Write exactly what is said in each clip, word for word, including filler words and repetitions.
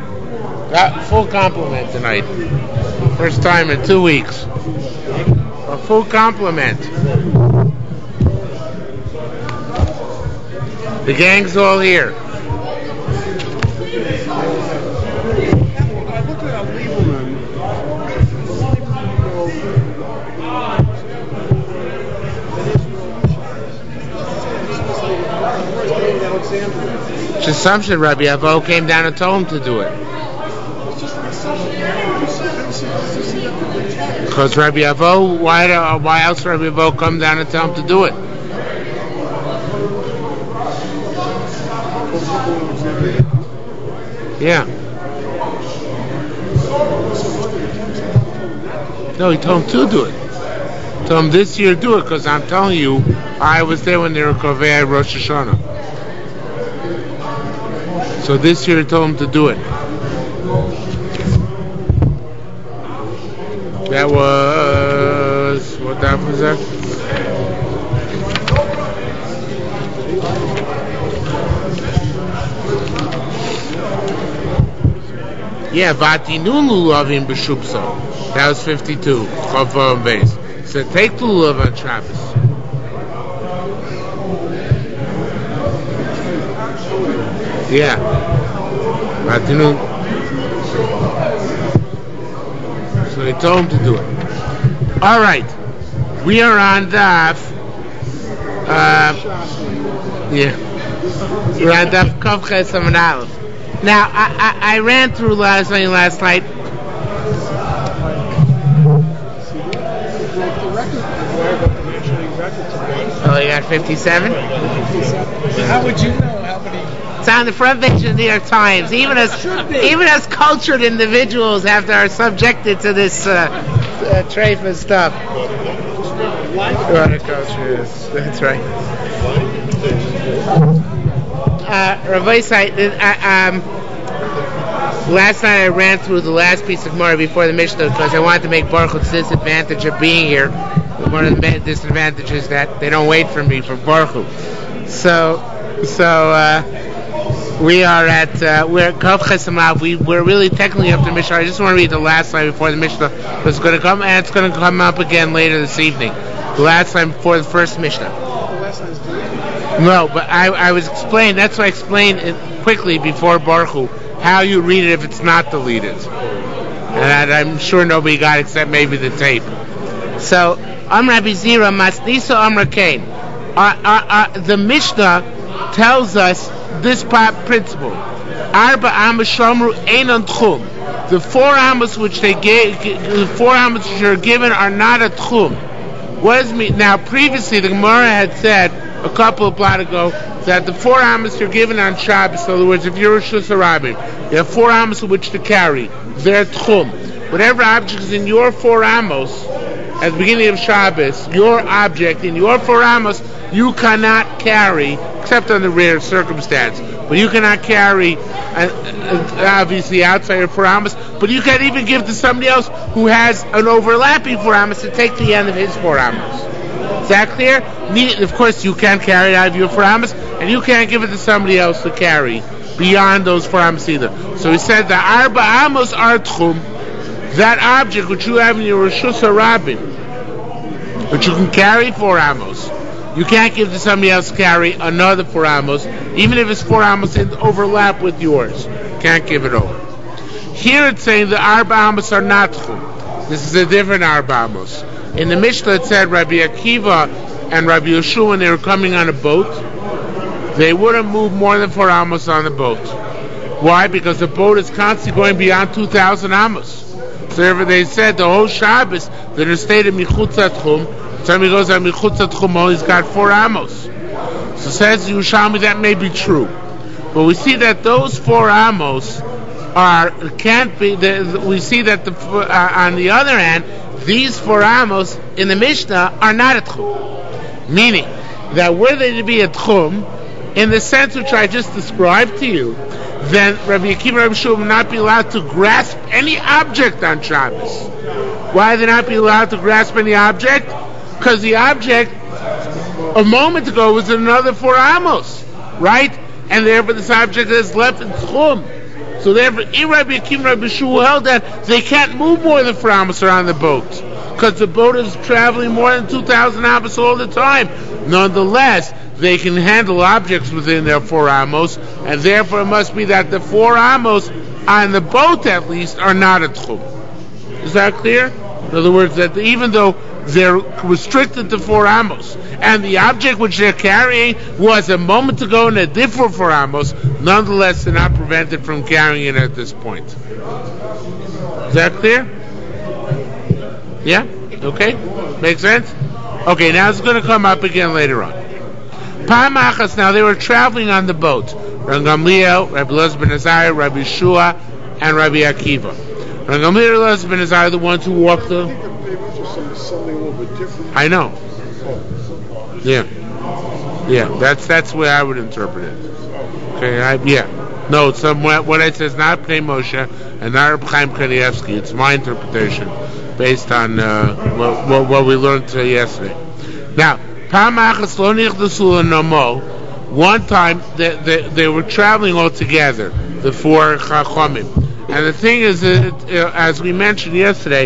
Got full compliment tonight. First time in two weeks. A full compliment. The gang's all here. It's assumption Rabbi Avo came down and told him to do it. Because Rabbi Avo, why, uh, why else Rabbi Avo come down and tell him to do it? Yeah. No, he told him to do it. Told him this year do it, because I'm telling you, I was there when they were Kovei Rosh Hashanah. So this year he told him to do it. That was... what that was that? Yeah, Vatinun Lulavim B'Shubso. That was fifty-two. Chav base. So take the lulav on Shabbos. Yeah. Vatinun. So they told him to do it. All right. We are on Daf. Uh, yeah. We're on Daf Kaf Ches Amud Aleph. Now, I, I, I ran through last night last night. Oh, you got fifty-seven? How would you know how many? It's on the front page of the New York Times. Even as even as cultured individuals have to are subjected to this uh, uh, trafe and stuff. Culture is, that's right. Uh, Rabbi Isai, uh, um, last night I ran through the last piece of Gemara before the Mishnah because I wanted to make Baruch Hu's disadvantage of being here. One of the disadvantages that they don't wait for me for Baruch Hu. So, so uh, we are at uh, we're at Kaf Ches Amud Aleph. We we're really technically up to Mishnah. I just want to read the last line before the Mishnah was going to come, and it's going to come up again later this evening. The last line before the first Mishnah. No, but I, I was explaining. That's why I explained it quickly before Baruch Hu how you read it if it's not deleted, and I'm sure nobody got it except maybe the tape. So. Amra Bizira Masnisa Amra Kain. The Mishnah tells us this principle. Arba Amos Shomru Einon Tchum. The four amos which they gave, the four amos which are given are not a tchum. What does it mean? Now, previously the Gemara had said a couple of blot ago that the four amos are given on Shabbos. In other words, if you're a Rosh Hashanah, you have four amos which to carry. They're tchum. Whatever object is in your four amos. At the beginning of Shabbos, your object in your four amos, you cannot carry, except under rare circumstance, but you cannot carry, uh, obviously outside your four amos, but you can even give to somebody else who has an overlapping four amos to take the end of his four amos. Is that clear? Of course, you can't carry it out of your four amos, and you can't give it to somebody else to carry beyond those four amos either. So he said the arba amos are tchum. That object which you have in your Rosh Hashanah, which you can carry four amos, you can't give to somebody else to carry another four amos, even if it's four amos in overlap with yours. Can't give it over. Here it's saying the arba amos are not tchum. This is a different arba amos. In the Mishnah it said Rabbi Akiva and Rabbi Yeshua, when they were coming on a boat, they wouldn't move more than four amos on the boat. Why? Because the boat is constantly going beyond two thousand amos. So therefore they said the whole Shabbos that are stayed in Michutz Tchum, somebody goes on Michutz Tchum, oh, he's got four amos. So says Yerushalmi that may be true, but we see that those four amos are can't be. The, we see that the uh, on the other hand, these four amos in the Mishnah are not a tchum, meaning that were they to be a tchum in the sense which I just described to you, then Rabbi Akiva and Rabbi Yeshua will not be allowed to grasp any object on Shabbos. Why they not be allowed to grasp any object? Because the object a moment ago was another four amos, right? And therefore this object is left in tchum. So therefore, in Rabbi Akiva and Rabbi Shua held that they can't move more than four amos around the boat, because the boat is traveling more than two thousand amos all the time. Nonetheless, they can handle objects within their four amos, and therefore it must be that the four amos on the boat, at least, are not a tchum. Is that clear? In other words, that even though they're restricted to four amos, and the object which they're carrying was a moment ago in a different four amos, nonetheless they're not prevented from carrying it at this point. Is that clear? Yeah? Okay? Make sense? Okay, now it's going to come up again later on. Pamachas, now they were traveling on the boat. Rabbi Gamliel, Rabbi Elazar ben Azariah, Rabbi Shua, and Rabbi Akiva. Rabbi Gamliel and Elazar ben Azariah are the ones who walked the... I know. Yeah. Yeah, that's that's the way I would interpret it. Okay, I, yeah. No, it's some, what I say is not Pnei Moshe and not Reb Chaim Kanievsky. It's my interpretation based on uh, what, what, what we learned today yesterday. Now, one time they, they, they were traveling all together, the four Chachamim. And the thing is, that, uh, as we mentioned yesterday,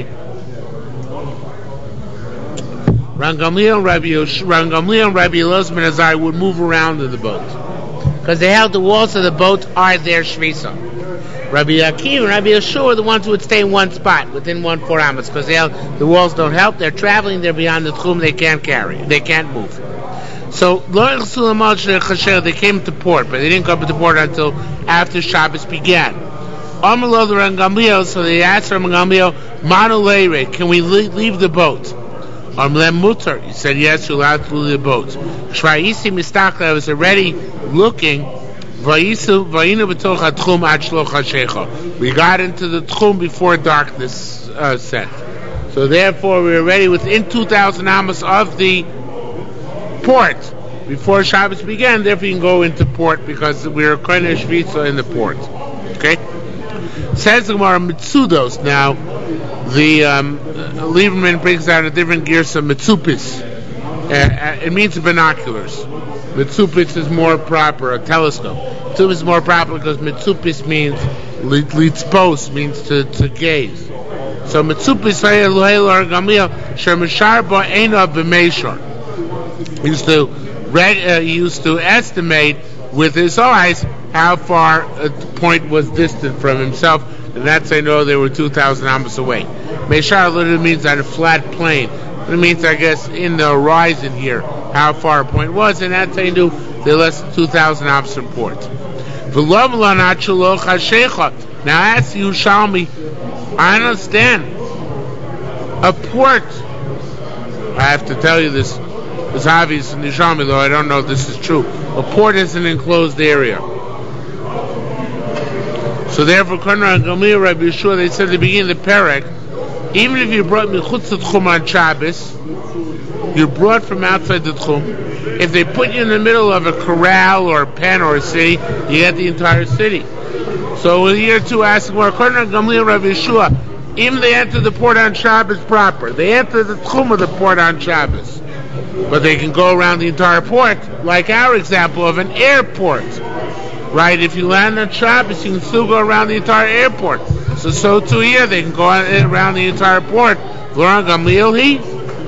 Rabbi Gamliel and Rabbi Elazar ben Azariah would move around in the boat, because they held the walls of the boat are their shvisa. Rabbi Akiva and Rabbi Yeshua are the ones who would stay in one spot within one four amos, because the walls don't help. They're traveling. They're beyond the tchum. They can't carry. They can't move. So they came to port, but they didn't come to port until after Shabbos began. So they asked Rabbi Gamliel, Manu leire, can we leave the boat? Mutar. He said, yes, you're allowed to leave the boat. Shvaisi mistakla was already looking. We got into the tchum before darkness uh, set. So therefore, we were ready within two thousand amos of the port before Shabbos began. Therefore, you can go into port because we were kind of shvitza in the port. Okay? Says the Gemara Mitzudos. Now, the um, Lieberman brings out a different girsa mitzupis. Uh, it means binoculars. Mitzupis is more proper, a telescope. Mitzupis is more proper because mitzupis means litzpos, means to, to gaze. So mitzupis he used to uh, he used to estimate with his eyes how far a point was distant from himself, and that's I know they were two thousand amos away. Meshar literally means on a flat plane. It means, I guess, in the horizon here, how far a point was, and that's I knew they're less than two thousand amos from port. Now ask you, Shalmi, I understand. A port, I have to tell you this, it's obvious in the Shalmi, though I don't know if this is true. A port is an enclosed area. So therefore, Rabbi Gamliel, Rabbi Yeshua, they said at the beginning of the Perek, even if you brought Mechutz Tchum on Shabbos, you're brought from outside the Tchum. If they put you in the middle of a corral or a pen or a city, you get the entire city. So in year two, asking more, according to Gamliel, Rabbi Yeshua, even they enter the port on Shabbos proper. They enter the Tchum of the port on Shabbos. But they can go around the entire port, like our example of an airport. Right? If you land on Shabbos, you can still go around the entire airport. So, so too here, they can go around the entire port. Laurent Gamliel, he?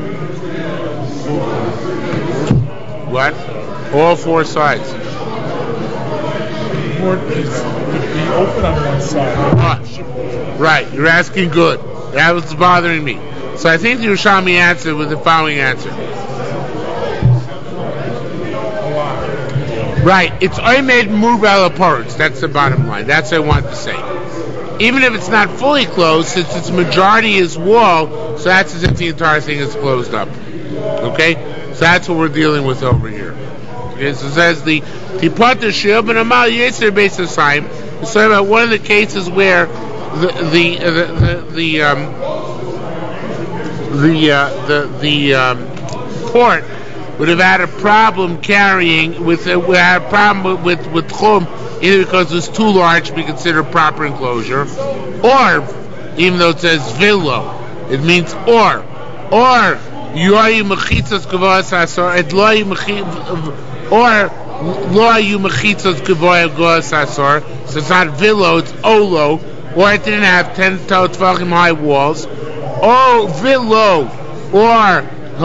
What? All four sides. The port is, would be open on one side. Ah, right, you're asking good. That was bothering me. So I think the Yerushalmi answered with the following answer. Right, it's Oymed Murvel Apartz. That's the bottom line. That's what I want to say. Even if it's not fully closed, since its majority is wall, so that's as if the entire thing is closed up. Okay? So that's what we're dealing with over here. Okay, so it says the Tipat Shil Ben Amal Yeser Beis Hasayim. It's talking about one of the cases where the the the the, the um the uh, the, the um, port would have had a problem carrying with uh, would have a problem with with, with Chum, either because it's too large to be considered proper enclosure, or even though it says villo, it means or or yoyi mechitzas kavas asor et loyi mechit or Lo ayu mechitzos gavoya goas asor. So it's not vilo, it's olo. Or it didn't have ten tvachim high walls. Or vilo, or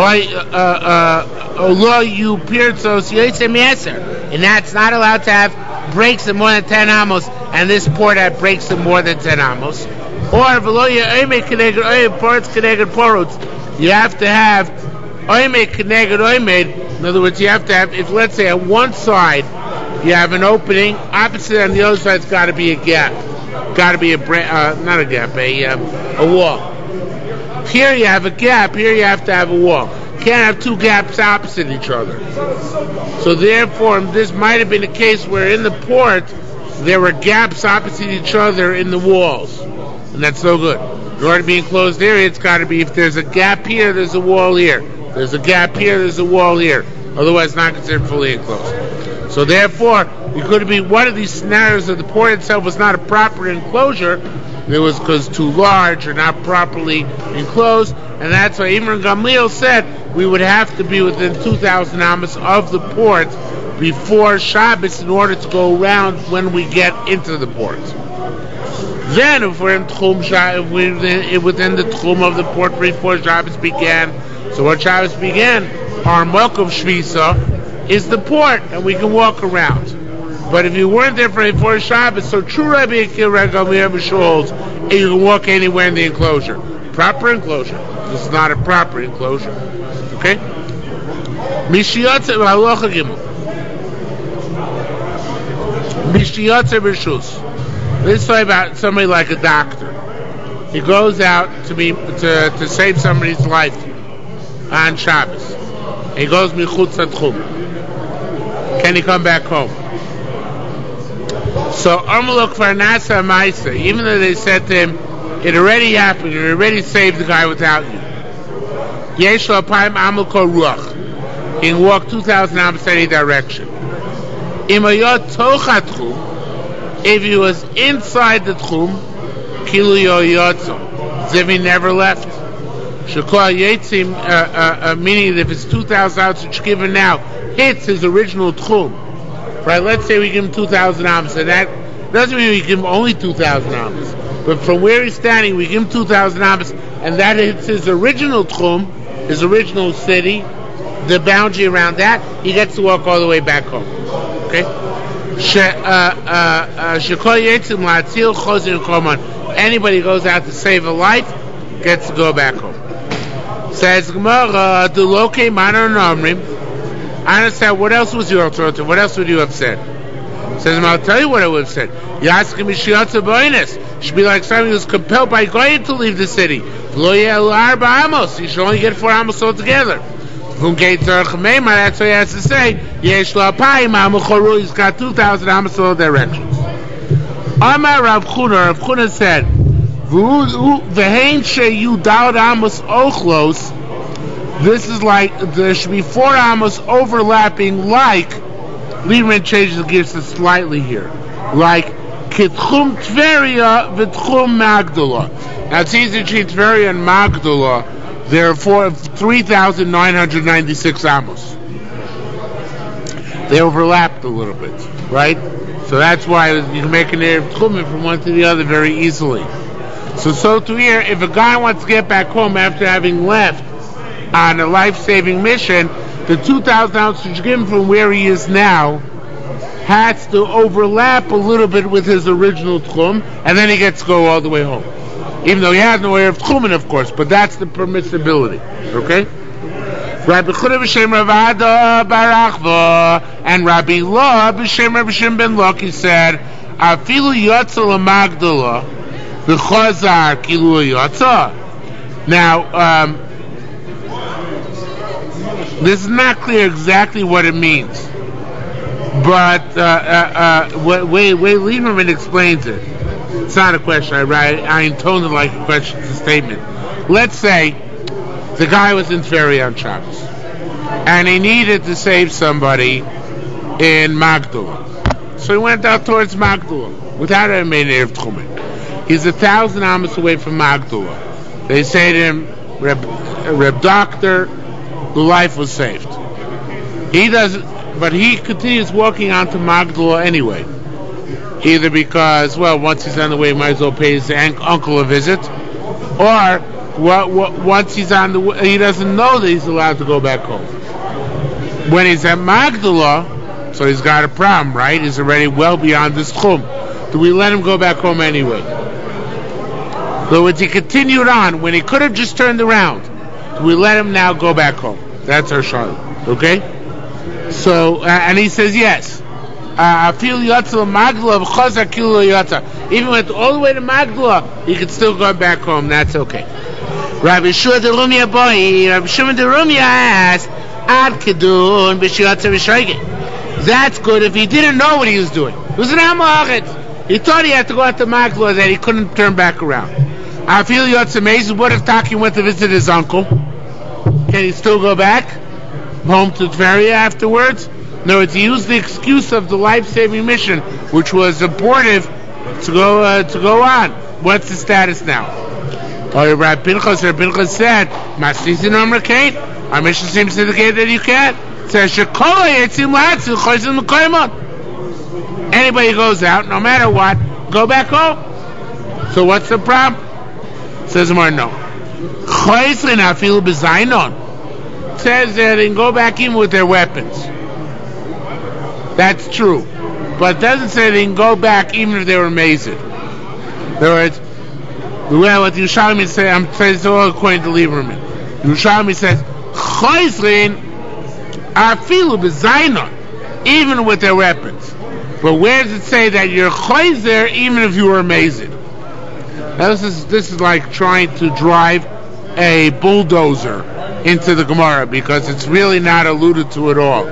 lo you pirtzos yotzem yeser. And that's not allowed to have breaks of more than ten amos. And this port had breaks of more than ten amos. Or velo yoyme keneged oymed ports keneged ports. You have to have oymed keneged oymed. In other words, you have to have, if let's say on one side you have an opening, opposite on the other side's got to be a gap. Got to be a uh, not a gap, a um, a wall. Here you have a gap. Here you have to have a wall. Can't have two gaps opposite each other. So therefore, this might have been a case where in the port there were gaps opposite each other in the walls, and that's no good. In order to be enclosed area, it's got to be if there's a gap here, there's a wall here. There's a gap here, there's a wall here. Otherwise, it's not considered fully enclosed. So therefore, it could be one of these scenarios that the port itself was not a proper enclosure. It was because too large or not properly enclosed, and that's why Imran Gamliel said we would have to be within two thousand amos of the port before Shabbos in order to go around when we get into the port. Then, if we're in Tchum, if we're within the Tchum of the port before Shabbos began, so when Shabbos began, our Mokov Shvisa is the port, and we can walk around. But if you weren't there for before Shabbos, so true Rabbi Akiva Gamliel holds, and you can walk anywhere in the enclosure. Proper enclosure. This is not a proper enclosure. Okay? Mishiyotze v'halocha gimel. Mishiyotze b'shus. Let's talk about somebody like a doctor. He goes out to be to, to save somebody's life on Shabbos. He goes michutz hatchum. Can he come back home? So Amalok Farnasa Maisa, even though they said to him, it already happened, you already saved the guy without you. Yesh lo paim amal kol ruach. He can walk two thousand amos any direction. Imayot tocha tchum, if he was inside the tchum, kilu yo yotzo, as if he never left. Shekol yetzim, uh, uh, uh, meaning that if it's two thousand amos which given now hits his original tchum. Right, let's say we give him two thousand amos, and that doesn't mean we give him only two thousand amos. But from where he's standing, we give him two thousand amos, and that hits his original tchum, his original city, the boundary around that, he gets to walk all the way back home. Okay? Anybody who goes out to save a life gets to go back home. Says Gemara, the loke manor namrim. I understand. What else was your alternative? What else would you have said? Says, I'll tell you what I would have said. Yaskim Mishiyatza Boines. Should be like somebody who's compelled by Goyim to leave the city. Lo yel arba amos. You should only get four amos altogether. From Gate Zarach Meimah, that's what he has to say. Yesh lo apayim amuchoru. He's got two thousand amos all directions. Amar Rav Chuna. Rav Chuna said, V'hein sheyu daud amos ochlos. This is like, there should be four amos overlapping, like, Lieberman changes the gears slightly here, like, Kitchum Tveria v'tchum Magdala. Now it's easy to treat Tveria and Magdala, there are four, three thousand nine hundred ninety-six amos. They overlapped a little bit, right? So that's why you can make an Erev Tchumen from one to the other very easily. So, so to here, if a guy wants to get back home after having left on a life-saving mission, the two thousand ounces which you give him from where he is now has to overlap a little bit with his original tchum, and then he gets to go all the way home. Even though he has no way of tchumen, of course, but that's the permissibility. Okay? Rabbi Chuda b'shem Rav Ada bar Achva and Rabbi Lo b'shem Rabbi Shimon ben Loki said, Afilu yotza l'magdala v'chazar kilu yotza. Now, um, this is not clear exactly what it means, but uh, uh, uh, way way Lieberman explains it. It's not a question. I write. I intone it like a question. It's a statement. Let's say the guy was in Tveri on Shabbos, and he needed to save somebody in Magdala, so he went out towards Magdala without a Erev Tchumen. He's a thousand amos away from Magdala. They say to him, Reb, Reb Doctor, the life was saved. He doesn't, but he continues walking on to Magdala anyway. Either because, well, once he's on the way, he might as well pay his an- uncle a visit, or what, what, once he's on the way, he doesn't know that he's allowed to go back home. When he's at Magdala, so he's got a problem, right? He's already well beyond this chum. Do we let him go back home anyway? But when he continued on, when he could have just turned around, do we let him now go back home? That's our shayla, okay? So, uh, and he says yes. I feel Yatza Magdala v'chazar kilo Yatza. Even went all the way to Magdala, he could still go back home. That's okay. Rabbi Shua de Rumia boy, Rabbi Shimon de Rumia asked, Ad kedun b'shiyatza v'shoigin. That's good if he didn't know what he was doing. It was an amachet. He thought he had to go out to Magdala, that he couldn't turn back around. I feel Yatza amazing. What if Taki went to visit his uncle? Can he still go back home to Tveria afterwards? No, it's he used the excuse of the life-saving mission, which was important to go uh, to go on. What's the status now? Oh, Rabbi Pinchas, Rabbi Pinchas said, "Masnisin Amar Kate." Our mission seems to indicate that you can't. It says Shekola Yitzim Latzil Choyzim Mekoymot. Anybody who goes out, no matter what, go back home. So what's the problem? Says more no. Choyzin Afilu B'Zainon. Says that they can go back in with their weapons. That's true. But it doesn't say they can go back even if they were amazing. In other words, well, what Yerushalmi says, I'm saying it's all according to Lieberman. Yerushalmi says, Choizrin afilu b'zainon, even with their weapons. But where does it say that you're choizer even if you were amazing? Now this is, this is like trying to drive a bulldozer into the Gemara, because it's really not alluded to at all.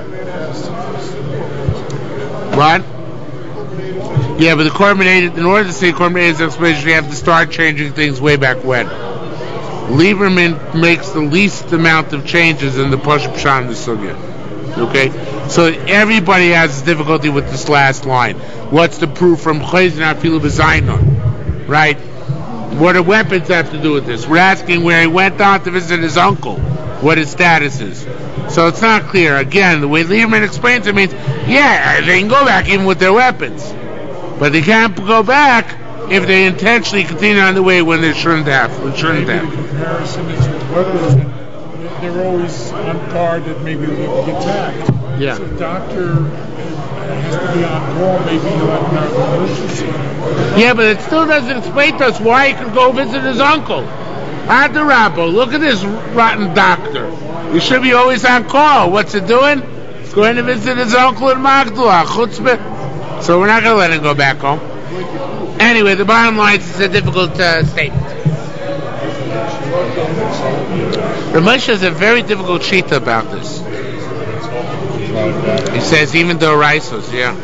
What? Yeah, but the Korban, in order to say Korban explanation, you have to start changing things way back when. Lieberman makes the least amount of changes in the Pashup Pshan the Sugya. Okay? So everybody has difficulty with this last line. What's the proof from Chayzin Afilu B'Zainon? Right? What do weapons have to do with this? We're asking where he went on to visit his uncle, what his status is. So it's not clear. Again, the way Lieberman explains it means, yeah, they can go back even with their weapons. But they can't go back if they intentionally continue on the way when they shouldn't have. They shouldn't maybe have. the comparison is with weapons. They're always on guard that maybe they will get attacked. Yeah. So the doctor has to be on call, maybe he'll have an emergency. Yeah, but it still doesn't explain to us why he could go visit his uncle. Adarabbo, look at this rotten doctor. He should be always on call. What's it doing? He's going to visit his uncle in Magdala. Chutzpah. So we're not going to let him go back home. Anyway, the bottom line is it's a difficult uh, statement. Ramesh has a very difficult shita about this. He says even though Raisos, yeah.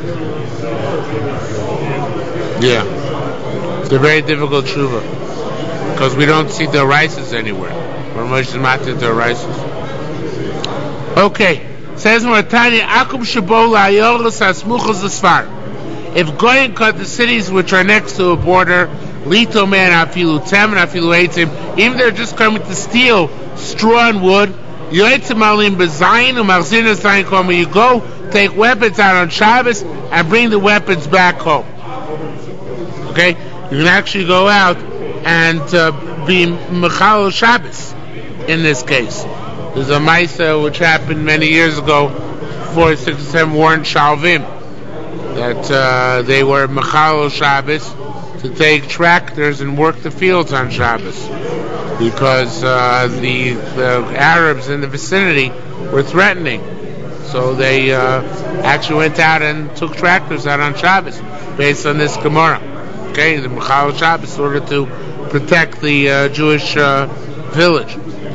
Yeah. It's a very difficult tshuva. Because we don't see the Raisos anywhere. Ramesh is not the Raisos. Okay. Says Moratani, Akum Shabo La'yorus Asmuchos Asfar. If Goyim cut the cities which are next to a border, Lito Man Afilu Tem and Afilu Eitzim, even if they're just coming to steal straw and wood, Yoitzim Alim Bezayin Umarzin Asayin Koma, you go take weapons out on Shabbos and bring the weapons back home. Okay? You can actually go out and uh, be Mechal Shabbos in this case. There's a Maisa which happened many years ago, four sixty-seven Warren Shalvim, that uh, they were Mechal Shabbos to take tractors and work the fields on Shabbos because uh, the, the Arabs in the vicinity were threatening. So they uh, actually went out and took tractors out on Shabbos based on this Gemara. Okay, the Mechal Shabbos in order to protect the uh, Jewish uh, village.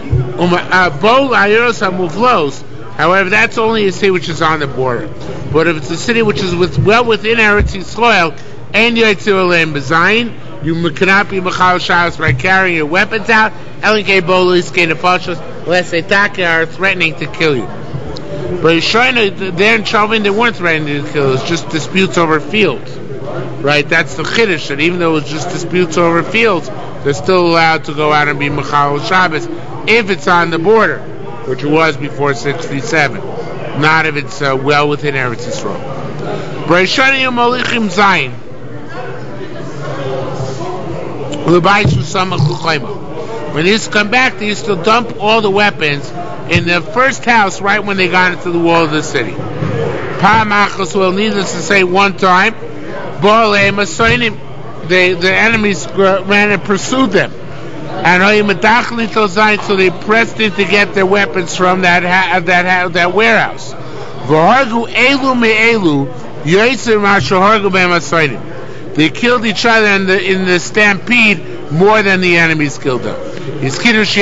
However, that's only a city which is on the border. But if it's a city which is with, well within Eretz Yisrael, and you cannot be Mechal Shabbos by carrying your weapons out, unless they are threatening to kill you. But Yisrael, there in Shalvin, they weren't threatening to kill. It was just disputes over fields. Right? That's the Chiddush, that even though it's just disputes over fields, they're still allowed to go out and be Mechal Shabbos if it's on the border, which it was before sixty-seven. not if it's uh, well within Eretz Yisrael. B'Rishani Molichim Zayin. When they used to come back, they used to dump all the weapons in the first house right when they got into the wall of the city. Well, needless to say, one time, they, the enemies ran and pursued them. And so they pressed in to get their weapons from that ha- that ha- that warehouse. They killed each other in the in the stampede more than the enemies killed them. So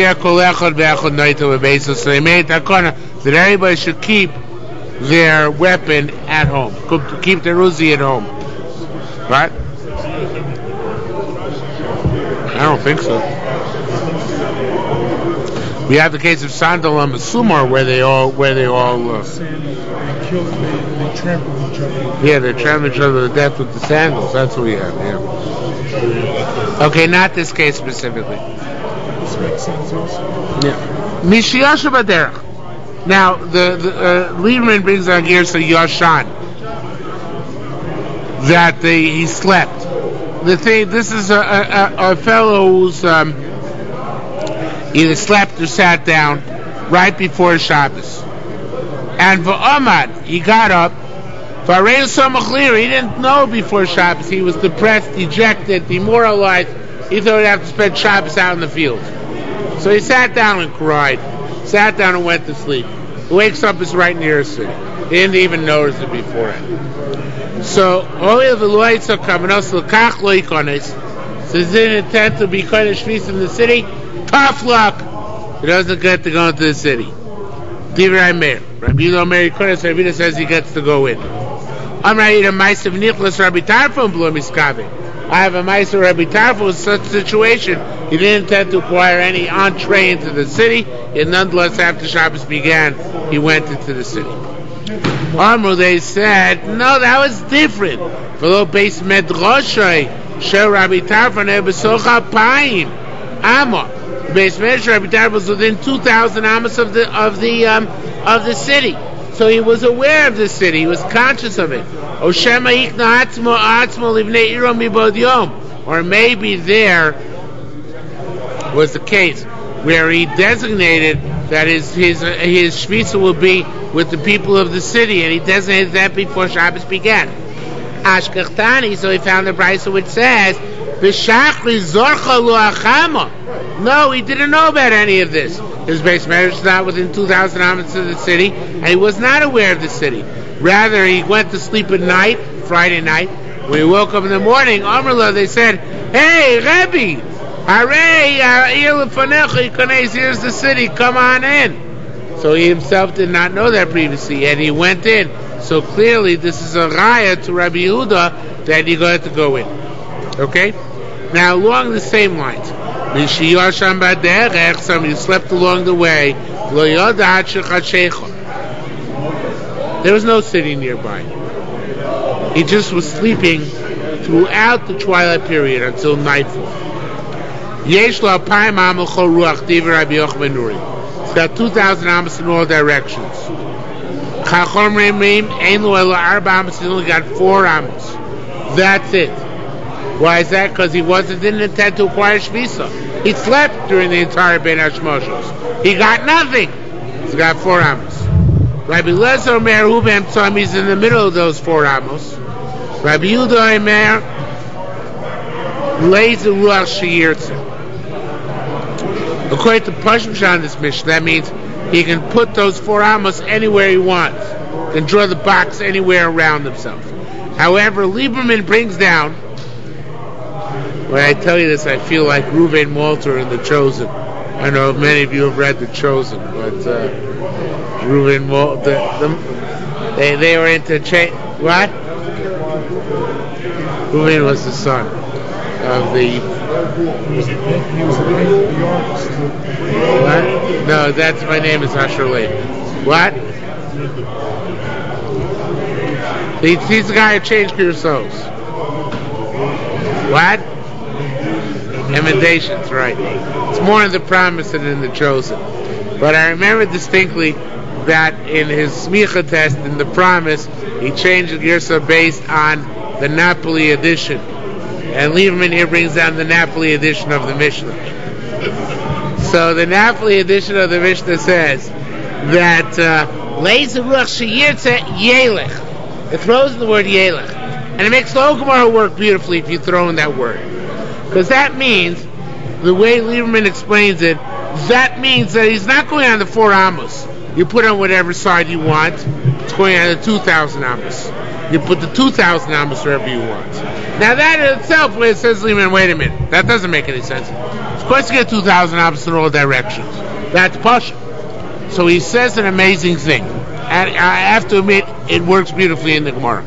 they made takana that everybody should keep their weapon at home, keep their Uzi at home. Right? I don't think so. We have the case of Sandal and Sumar where they all where they all uh, they killed, they, they trampled each other. Yeah, they're trampling each other to death with the sandals. That's what we have. Yeah. Okay, not this case specifically. This makes sense also. Yeah. Mishiyasha Baderach. Now the the uh, Lieberman brings on here so Yashan that they, he slept. The thing, this is a, a, a fellow who's um, either slept or sat down right before Shabbos. And v'amad, he got up. V'arein samachlir, he didn't know before Shabbos. He was depressed, dejected, demoralized. He thought he'd have to spend Shabbos out in the field. So he sat down and cried. Sat down and went to sleep. He wakes up, it's right near his city. He didn't even notice it beforehand. So, Oil Veloitza Kamenos Lakach Loikones. So he didn't intend to be kind of shvis in the city. Tough luck! He doesn't get to go into the city. Divrei Meir. Rabbi Yehuda Meir Kodesh, Rabbi Yehuda says he gets to go in. I'm Rabbi Yehuda Meisav Nichlas Rabbi Tarfon Blo Miskabe. I have a Meisav Rabbi Tarfon with such a situation. He didn't intend to acquire any entree into the city, and nonetheless, after Shabbos began, he went into the city. Amru, they said, no, that was different. Below base medrashay, show Rabbi Tarfon ebesocha paim, Amma. Base medrashay Rabbi Tarfon was within two thousand amos of the of the um, of the city, so he was aware of the city. He was conscious of it. Oshema ikna atzmo atzmo livnei iro mibod yom, or maybe there was the case where he designated that his his his shvisa will be with the people of the city, and he designated that before Shabbos began. Ashkechtani, so he found the brisa which says, "V'shachri zorcha lo achama." No, he didn't know about any of this. His base marriage is not within two thousand amos of the city, and he was not aware of the city. Rather, he went to sleep at night, Friday night. When he woke up in the morning, Amrullah, they said, "Hey, Rebbe, hooray, here's the city, come on in." So he himself did not know that previously, and he went in. So clearly, this is a raya to Rabbi Yehuda that he got to go in. Okay? Now, along the same lines, somebody slept along the way, there was no city nearby. He just was sleeping throughout the twilight period until nightfall. It's got two thousand amos in all directions. He only got four amos. That's it. Why is that? Because he wasn't didn't intend to acquire shvisa. He slept during the entire Ben Hashmoshos. He got nothing. He's got four amos. Rabbi Lezer Omer Hubem Tzom, he's in the middle of those four amos. Rabbi Yehuda Omer lays the ruach sheyirtzeh. According to Pashim Shah in this mission, that means he can put those four amos anywhere he wants, can draw the box anywhere around himself. However, Lieberman brings down, when I tell you this, I feel like Ruvain Walter in The Chosen. I know many of you have read The Chosen, but uh, Ruvain Walter, the, the, they they were into cha- what? Ruvain was the son of the. He was the artist. What? No, that's my name is Asher Leib. What? He, he's the guy who changed Curacos. What? Emendations, right. It's more in The Promise than in The Chosen. But I remember distinctly that in his smicha test, in the promise, he changed the girsa based on the Napoli edition. And Lieberman here brings down the Napoli edition of the Mishnah. So the Napoli edition of the Mishnah says that Leiz Ruach Sheyirtze Yelech. It throws in the word Yelech. And it makes the whole Gemara work beautifully if you throw in that word. Because that means, the way Lieberman explains it, that means that he's not going on the four amos. You put on whatever side you want. It's going on the two thousand amos. You put the two thousand amos wherever you want. Now that in itself, where it says Lieberman, wait a minute, that doesn't make any sense. Of course you get two thousand amos in all directions. That's Pasha. So he says an amazing thing. And I have to admit, it works beautifully in the Gemara.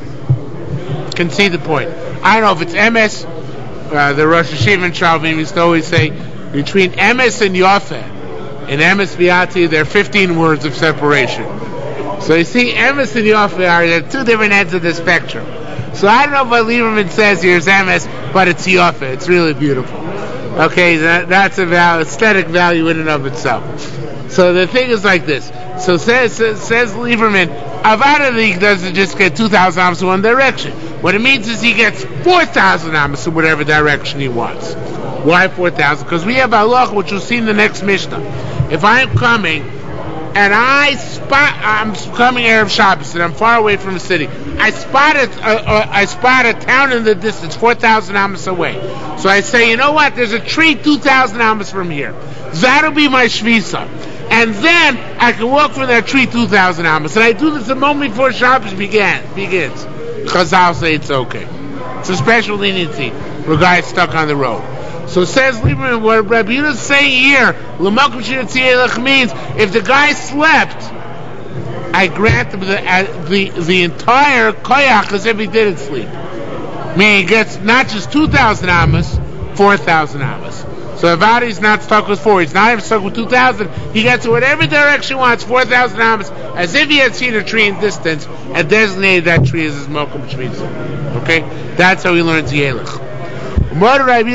Can see the point. I don't know if it's M S, uh, the Rosh Hashiva and Shalvim used to always say, between M S and Yafeh, in M S Viati, there are fifteen words of separation. So you see, M S and Yafeh are at two different ends of the spectrum. So I don't know what Lieberman says here is M S, but it's Yafeh. It's really beautiful. Okay, that, that's a value, aesthetic value in and of itself. So the thing is like this. So says says, says Lieberman, Avada League doesn't just get two thousand amos in one direction. What it means is he gets four thousand amos in whatever direction he wants. Why four thousand? Because we have Allah, which we'll see in the next Mishnah. If I'm coming and I spot, I'm coming Erev Shabbos and I'm far away from the city. I spot a, uh, I spot a town in the distance, four thousand amos away. So I say, you know what? There's a tree two thousand amos from here. That'll be my shvisa. And then I can walk from that tree two thousand amos. And I do this the moment before Shabbos began, begins. Because I'll say it's okay. It's a special leniency for a guy stuck on the road. So says Lieberman, what Rabbi Yehuda is saying here, L'makom she'yitzei means if the guy slept, I grant him the uh, the, the entire koyach as if he didn't sleep. Meaning he gets not just two thousand amos, four thousand amos. So if Adi's not stuck with four, he's not even stuck with two thousand, he gets in whatever direction he wants, four thousand amos, as if he had seen a tree in distance and designated that tree as his mokum shvisa. Okay? That's how he learns Yelech. Right,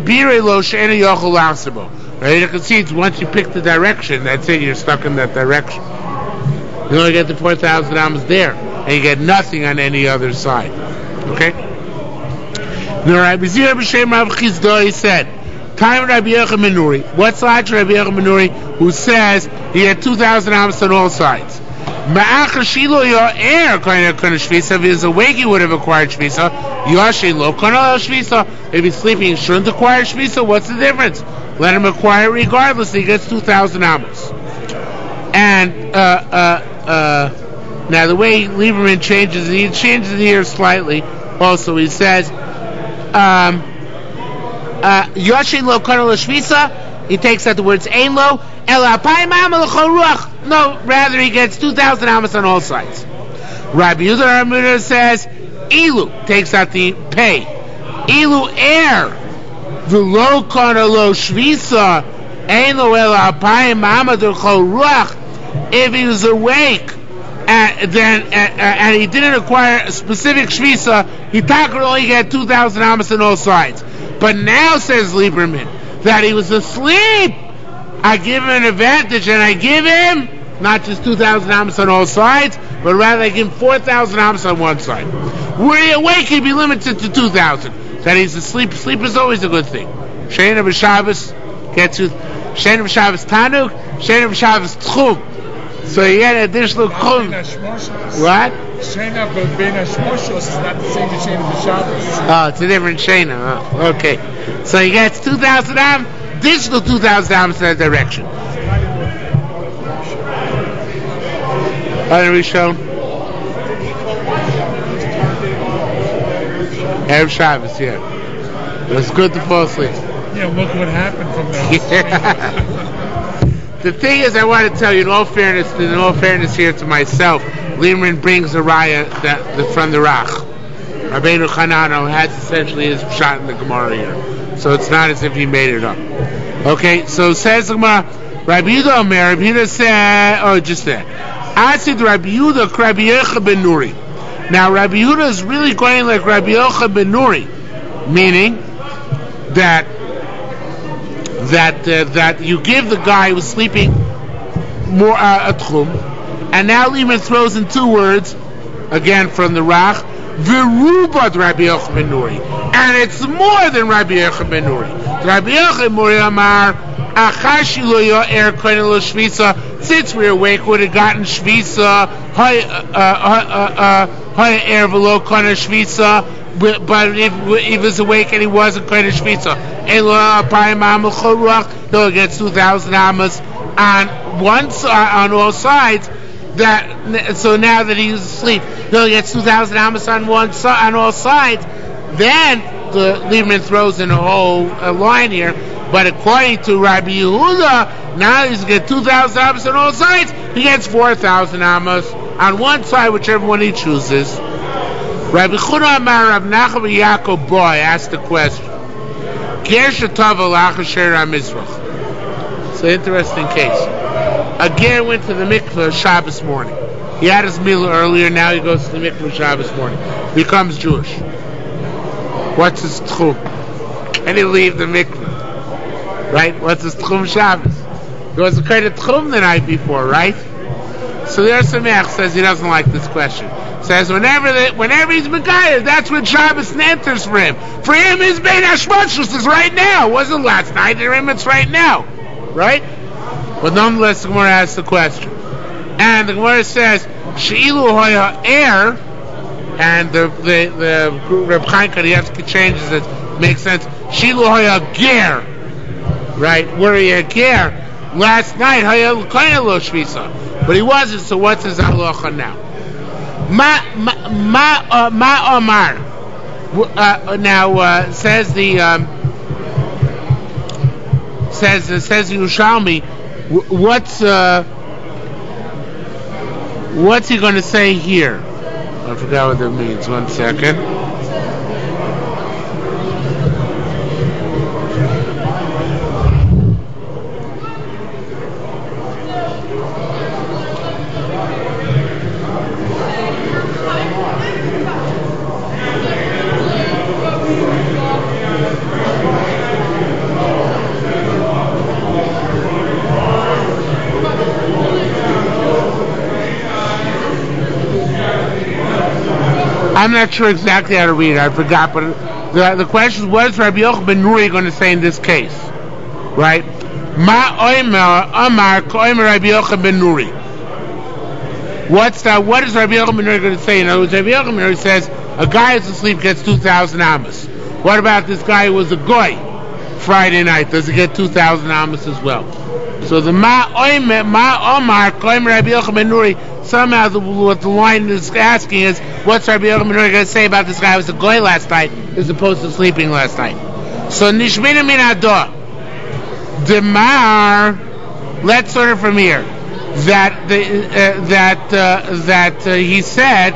you can see it's once you pick the direction, that's it, you're stuck in that direction. You only get the four thousand amos there, and you get nothing on any other side. Okay? He said, time Rabbi Yochanan ben Nuri. What's like Rabbi Yochanan ben Nuri, who says he had two thousand amos on all sides? If he's awake, he would have acquired shvisa. If he's sleeping, he shouldn't acquire shvisa. What's the difference? Let him acquire it regardless. He gets two thousand amos. And uh, uh, uh, now the way Lieberman changes, he changes it here slightly. Also, he says, um, uh, he takes out the words ein lo. No, rather he gets two thousand amos on all sides. Rabbi Yehuda Ramuda says ilu, takes out the pay. Ilu air v'lo kana lo shvisa ein lo el alpayim ma'amad l'chol ruach. If he was awake and then and, and he didn't acquire a specific shvisa, he could only get two thousand amos on all sides. But now says Lieberman that he was asleep, I give him an advantage, and I give him not just two thousand amos on all sides, but rather I give him four thousand amos on one side. Were he awake, he'd be limited to two thousand. That he's asleep. Sleep is always a good thing. Sheina b'Shabbos gets you. Sheina b'Shabbos tanuk. Sheina b'Shabbos tchum. So you get an additional tchum. What? Sheina b'bein hashmoshos is not the same as Sheina b'Shabbos. Oh, it's a different Sheina. Oh, okay. So he gets two thousand amos. Additional two thousand amos in that direction. Other Rishon. Erev Shabbos, yeah. It was good to fall asleep. Yeah, look what happened from that. The thing is, I want to tell you, in all fairness, in all fairness here to myself, Lieberman brings a raya that, that from the Rach. Rabbeinu Chanano has essentially his shot in the Gemara here. So it's not as if he made it up. Okay, so says the Gemara, Rabbi Yehuda Omer, Rabbi Yehuda said, oh, just there. Asid Rabbi Yehuda, Rabbi Yochanan ben Nuri. Now, Rabbi Yehuda is really going like Rabbi Yochanan ben Nuri, meaning that that uh, that you give the guy who's sleeping more uh, a tchum, And now Lieberman throws in two words, again from the Rach, V'rubat Rabbi Yochanan ben Nuri. And it's more than Rabbi Yochanan ben Nuri. Rabbi Yochanan ben Nuri Amar, Achashi lo yo'er kohen lo shvisa. Since we were awake, would have gotten shvisa. Hay er v'lo kohen shvisa. But if he was awake and he wasn't kohen shvisa, Elo apayim amul chol ruach, he'll get two thousand amas on one side, on all sides. That so now that he's asleep, he'll get two thousand amas on one side, on all sides. Then the Lieberman throws in a whole a line here. But according to Rabbi Yehuda, now he's going to get two thousand amas on all sides. He gets four thousand amas on one side, whichever one he chooses. Rabbi Yehuda Amar Rav Nachman ben Yaakov Boy asked the question. Ger shetov alach asher hamizrach. It's an interesting case. A ger went to the mikveh Shabbos morning. He had his meal earlier. Now he goes to the mikveh Shabbos morning. Becomes Jewish. What's his tchum? Can he leave the mikveh? Right? What's his tchum Shabbos? He was a kind of tchum the night before, right? So there Samech says he doesn't like this question. Says whenever the, whenever he's Megayah, that's when Shabbos enters for him. For him, his Bein Hashmashus is right now. It wasn't last night. For him, it's right now. Right? But nonetheless, the Gemara asks the question. And the Gemara says, She'ilu hoya er, and the the, the Reb Chaim Kanievsky changes it, makes sense. She'ilu hoya ger. Right? Were he a ger? Last night, hoya l'koyin lo shvisa. But he wasn't, so what's his halacha now? Ma ma ma uh, ma omar. Uh, now uh, says the um, says uh, says Yerushalmi. What's uh, what's he going to say here? I forgot what that means. One second. I'm not sure exactly how to read it. I forgot, but the the question is, what is Rabbi Yochanan ben Nuri going to say in this case? Right? Ma oimer amar koimer Rabbi Yochanan ben Nuri. What's that? What is Rabbi Yochanan ben Nuri going to say? In other words, Rabbi Yochanan ben Nuri says a guy who's asleep gets two thousand amas. What about this guy who was a goy Friday night? Does he get two thousand amas as well? So the ma oimer ma omar koimer Rabbi Yochanan ben Nuri. Somehow, the, what the line is asking is, what's Rabbi Yochanan ben Nuri going to say about this guy who was a goy last night, as opposed to sleeping last night? So nishmina min adah, demar. Let's learn it from here that the uh, that uh, that uh, he said.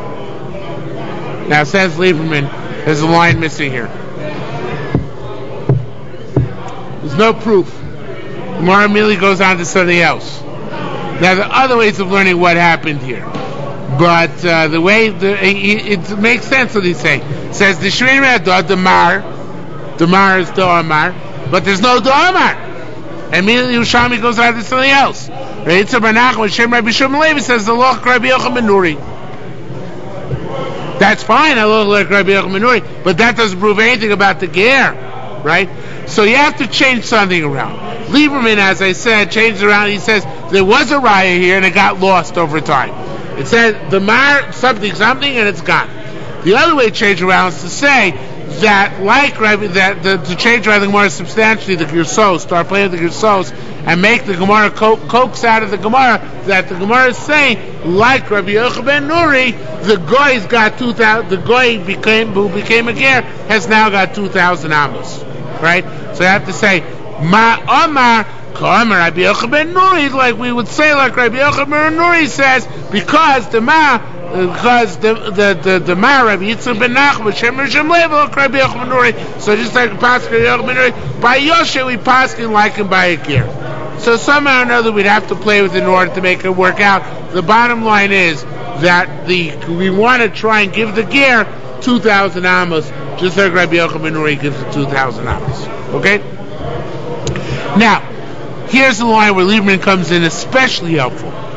Now says Lieberman, there's a line missing here. There's no proof. Gemara immediately goes on to something else. Now, there are other ways of learning what happened here, but uh, the way the, it, it makes sense what he's saying. It says the Shrin Radah Damar, Damar is Damar, but there's no Damar. And immediately Yerushalmi goes on to something else. Reitzah bar Nachman Shem Rabbi Shimon Levi says the Loch Rabbi Yochanan ben Nuri. That's fine. I look like Rabbi Yochanan ben Nuri, but that doesn't prove anything about the ger, right? So you have to change something around. Lieberman, as I said, changed around. He says there was a raya here and it got lost over time. It says the mar something something and it's gone. The other way to change around is to say that, like that, the, to change around the Gemara substantially, the Gersos, start playing with the Gersos, and make the Gemara co- coax out of the Gemara. That the Gemara is saying, like Rabbi Yochanan ben Nuri, the goy's got two thousand. The goy became who became a ger has now got two thousand amos. Right? So you have to say, Ma Omar, Ka'amar Rabbi Yochanan ben Nuri, like we would say, like Rabbi Yochanan ben Nuri says, because the Ma, because the the the, the Ma Rabbi Yitzchak ben Nachman, Shem Shem Levi, like Rabbi Yochanan ben Nuri. So just like Paskin Rabbi Yochanan ben Nuri, by Yoshe we Paskin like him by a ger. So somehow or another we'd have to play with it in order to make it work out. The bottom line is that the we want to try and give the ger two thousand amos, just like Rabbi Yochanan ben Nuri gives the two thousand amos. Okay? Now, here's the line where Lieberman comes in especially helpful.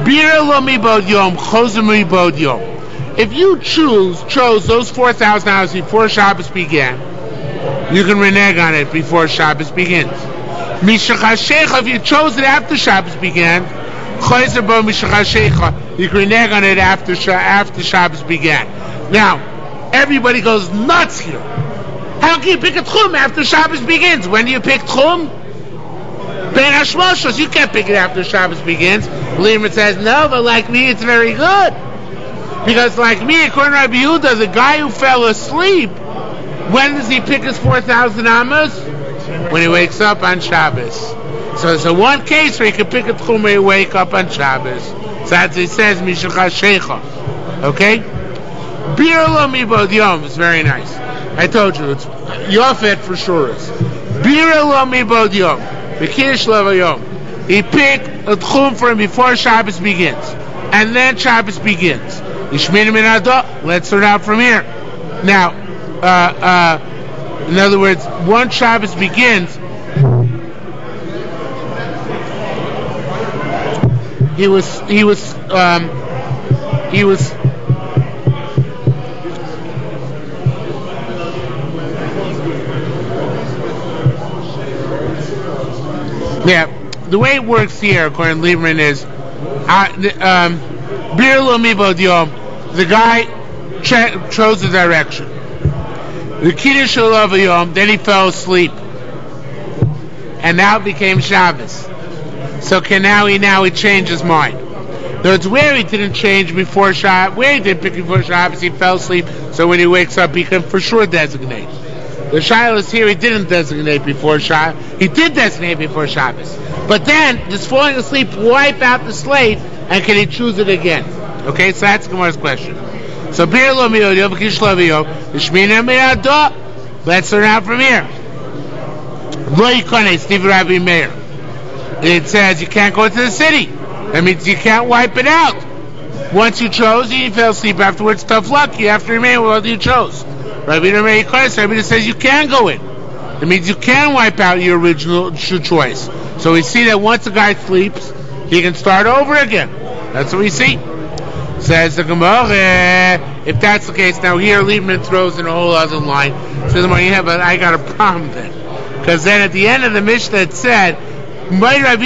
Bira lo mibod yom, choser mibod yom. If you choose, chose those four thousand hours before Shabbos began, you can renege on it before Shabbos begins. Mishachashecha, if you chose it after Shabbos began, choser bo mishachashecha, you can renege on it after after Shabbos began. Now, everybody goes nuts here. How can you pick a tchum after Shabbos begins? When do you pick tchum? Ben Hashmoshos, you can't pick it after Shabbos begins. Lieberman says, no, but like me, it's very good. Because like me, according to Rabbi Yehuda, the guy who fell asleep, when does he pick his four thousand amos? When he wakes up on Shabbos. So there's a one case where he can pick a tchum when he wake up on Shabbos. So that's he says, Mishachah Sheikha. Okay? Bir lo mibod yom is very nice. I told you, it's Yofet for sure is. Bir lo mibod yom. B'kiddush leva yom. He picked a tchum for him before Shabbos begins. And then Shabbos begins. Yishminu min ado. Let's start out from here. Now, uh, uh, in other words, once Shabbos begins, he was, he was, um, he was, yeah, the way it works here, according to Lieberman, is um, Bir lo mibod yom. The guy ch- chose the direction. The Kiddush leva yom. Then he fell asleep, and now it became Shabbos. So can now he now he changed his mind. So it's where he didn't change before Shabbos. Where he didn't pick before Shabbos, he fell asleep. So when he wakes up, he can for sure designate. The Shiloh is here, he didn't designate before Shabbos. He did designate before Shabbos. But then, does falling asleep wipe out the slate, and can he choose it again? Okay, so that's Gemara's question. So, Bir lo miyod yom, v'kish lo v'yom, v'shmina me'ado. Let's learn out from here. Lo yikone, Steve Rabbi Meir. It says you can't go to the city. That means you can't wipe it out. Once you chose, you fell asleep. Afterwards, tough luck. You have to remain with what you chose. Rabbi Meir Rabbi says you can go in. It means you can wipe out your original choice. So we see that once a guy sleeps, he can start over again. That's what we see. Says the Gemara. If that's the case, now here Lieberman throws in a whole other line. Says, yeah, but I got a problem then. Because then at the end of the Mishnah it said, said at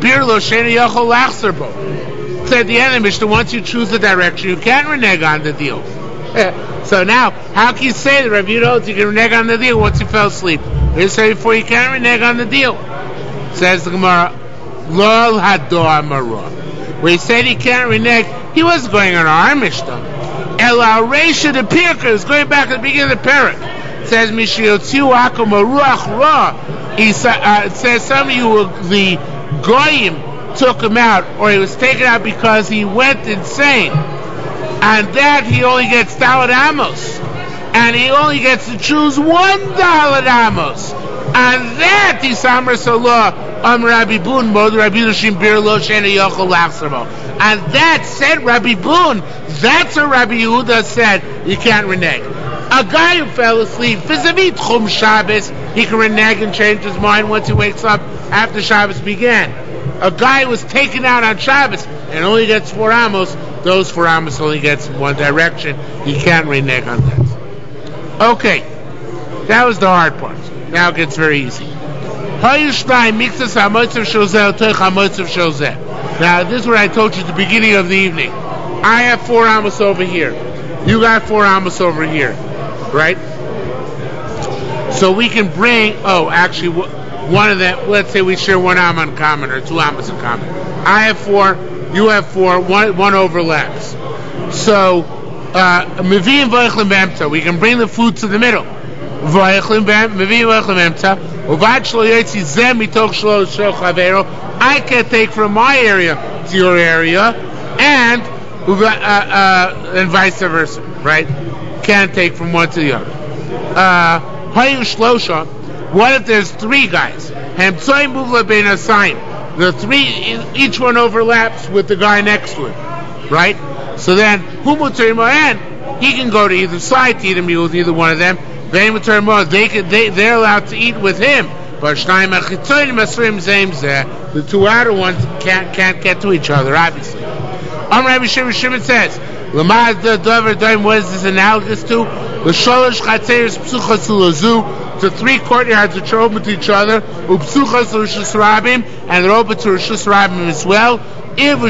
the end of the Mishnah, once you choose the direction, you can't renege on the deal. So now, how can you say that Rabbi Yehuda holds you can renege on the deal once you fell asleep? They say before you can't renege on the deal. Says the Gemara, Lol Hador Marah. Where he said he can't renege, he wasn't going on our Mishnah. El Aresha the Pirka is going back to the beginning of the parak. It says Mishiotziu Akum Ruach Ra. He uh, it says some of you the Goyim took him out, or he was taken out because he went insane. And that he only gets Dalet Amos. And he only gets to choose one Dalet Amos. And that is Amr Salah Am Rabbi Bun Mod Rabbi Yushim Bir Lo Shena Yochel Lachsamo. And that said Rabbi Bun, that's what Rabbi Yehuda said you can't renege. A guy who fell asleep, vis-a-vis Tchum Shabbos, he can renege and change his mind once he wakes up after Shabbos began. A guy who was taken out on Shabbos and only gets four amos, those four amos only gets in one direction. He can't renege on that. Okay, that was the hard part. Now it gets very easy. Now this is what I told you at the beginning of the evening. I have four amos over here. You got four amos over here. Right? So we can bring, oh, actually, one of them, let's say we share one am in common, or two amos in common. I have four, you have four, one, one overlaps. So, uh, we can bring the food to the middle. I can take from my area to your area, and uh, uh, and vice versa, right? Can't take from one to the other. Uh, what if there's three guys? The three, each one overlaps with the guy next to him, right? So then, he can go to either side to eat a meal with either one of them. They can, they, they're allowed to eat with him. But the two outer ones can't can't get to each other, obviously. Amar Rabbi Shimon, Shimon says, Lamaz the Dover Doim, what is this analogous to? L'sholosh chatzeres psuchas l'zu, to three courtyards which are open to each other, u'psuchas l'rishus rabim, and they're open to rishus rabim as well. If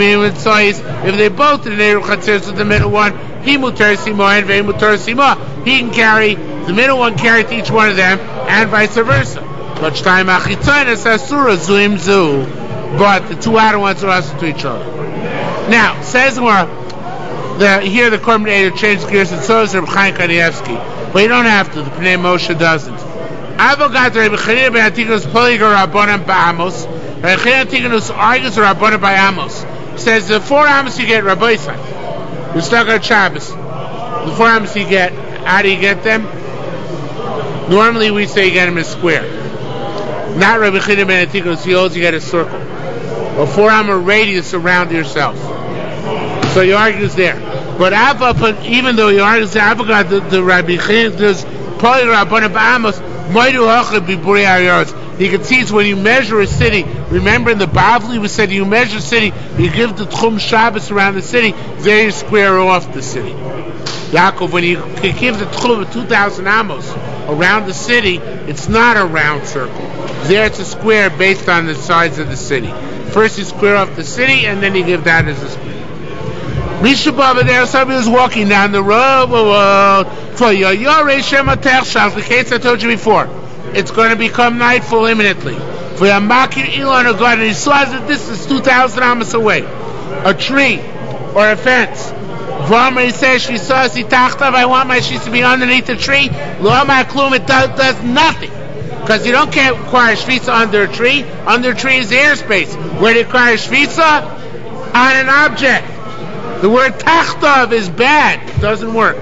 they both in the chatzeres with the middle one, he mutar simo and ve mutar simo, he can carry the middle one, carry to each one of them, and vice versa. But time achitzonis asura zuim zu, but the two outer ones are also to each other. Now says more. The, here the commentator changed gears, and so is Reb Chaim Kanievsky. But you don't have to. The Pnei Moshe doesn't. Avogat Reb Chanina ben Antigonus Poligar Rabbanan Ba'amos. Reb Chanina Antigonus argues Rabbanan Ba'amos. Says the four amos you get Rabbi Yisrael. You're stuck on Shabbos. The four amos you get. How do you get them? Normally we say you get them in a square. Not Reb Chanina ben Antigonus. He holds you get a circle. A four amma radius around yourself. So your argument's there. But even though your argument's there, I've got the, the Rabbi Chaim, there's probably Rabbanan Ba'amos, Moidu Hachad B'Burei Hayaros. You can see it's when you measure a city. Remember in the Bavli we said you measure a city, you give the Tchum Shabbos around the city, there you square off the city. Yaakov, when you give the Tchum of two thousand amos around the city, it's not a round circle. There it's a square based on the size of the city. First you square off the city, and then you give that as a square. Misha Baba there, somebody was walking down the road for Yoyore Shematech Shal, the case I told you before. It's going to become nightfall imminently. For Yamakir Elon or God, and he saw that this is two thousand amos away. A tree or a fence. V'amar, he says, she saw si tachtav, I want my sheets to be underneath the tree. Lo amar klum, it does, does nothing. Because you don't can't require shvitza under a tree. Under a tree is the airspace. Where do you require shvitza? On an object. The word tachtav is bad. It doesn't work.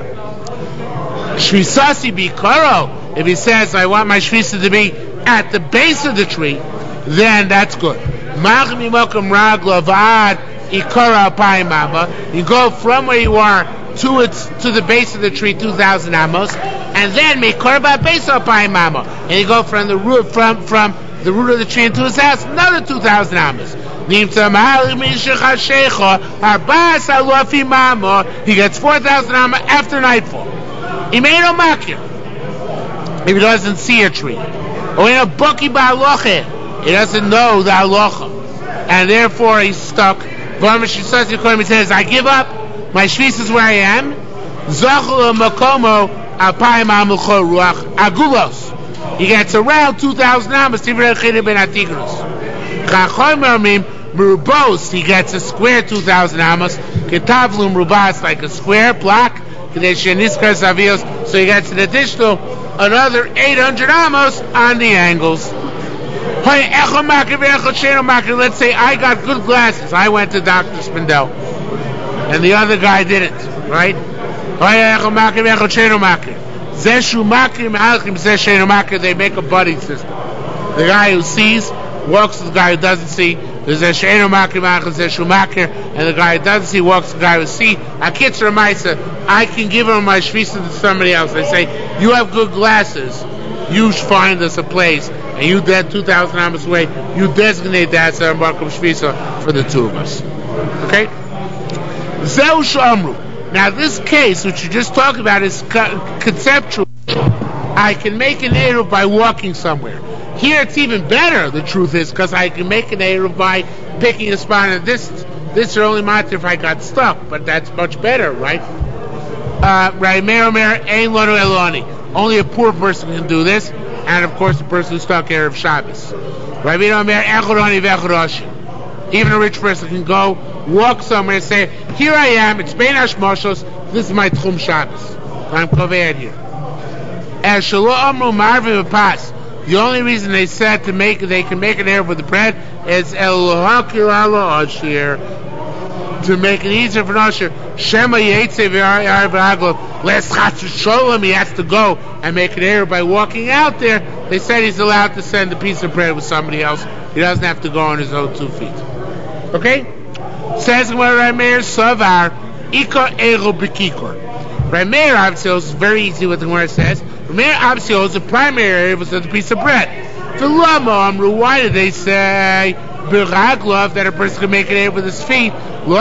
Shvisasi bikaro. If he says, I want my shvisa to be at the base of the tree, then that's good. You go from where you are to its to the base of the tree, two thousand amos, and then make korba base of mama, and you go from the root from from the root of the tree into his house, another two thousand amos. He gets four thousand amos after nightfall. He made a makir if he doesn't see a tree, or in a buki ba'aloche, he doesn't know the halacha, and therefore he's stuck. He says, I give up. My shvis is where I am. He gets around two thousand amos. He gets a square two thousand amos. Ketavlu merubos, like a square block. So he gets an additional another eight hundred amos on the angles. Let's say I got good glasses. I went to Doctor Spindel, and the other guy didn't, right? They make a buddy system. The guy who sees walks with the guy who doesn't see. There's a sheinu makir, and the guy who doesn't see walks with the guy who sees. A kitzur ma'isa, I can give him my shvisa to somebody else. I say, you have good glasses. You find us a place, and you dead two thousand amos away. You designate that as a mark of shvisa for the two of us. Okay? Zeu shamru. Now this case, which you just talked about, is co- conceptual. I can make an eruv by walking somewhere. Here it's even better, the truth is, because I can make an eruv by picking a spot in a distance. This is only matter if I got stuck, but that's much better, right? Only a poor person can do this, and of course the person who's stuck eruv Shabbos. Even a rich person can go walk somewhere and say, here I am, it's Bein Hashmoshos, this is my Tchum Shabbos. I'm covered here. As Shalo Amru Marvin Pass, the only reason they said to make they can make an eruv with the bread is El Hakir Ala Ashir, to make it easier for Asher. Shema Yetze V'Yar V'Aglo, less Chatz Sholem, he has to go and make an eruv by walking out there. They said he's allowed to send a piece of bread with somebody else. He doesn't have to go on his own two feet. Okay? Says Rameir Savar, Ika Ego B'Kikor. Rameir Absio is very easy what the Gemara says. Rameir Absio is the primary area was the piece of bread. The Lama Amru, why did they say beraglov, that a person can make it Erev with his feet,